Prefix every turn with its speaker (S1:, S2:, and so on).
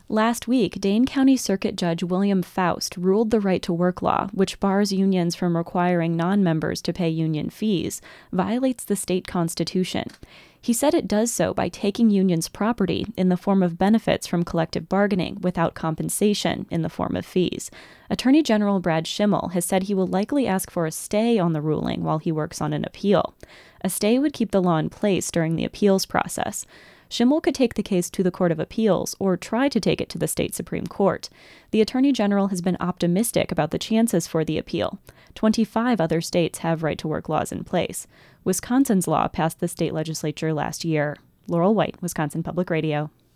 S1: Last week, Dane County Circuit Judge William Faust ruled the right-to-work law, which bars unions from requiring non-members to pay union fees, violates the state constitution. He said it does so by taking unions' property in the form of benefits from collective bargaining without compensation in the form of fees. Attorney General Brad Schimmel has said he will likely ask for a stay on the ruling while he works on an appeal. A stay would keep the law in place during the appeals process. Schimmel could take the case to the Court of Appeals or try to take it to the state Supreme Court. The Attorney General has been optimistic about the chances for the appeal. 25 other states have right-to-work laws in place. Wisconsin's law passed the state legislature last year. Laurel White, Wisconsin Public Radio.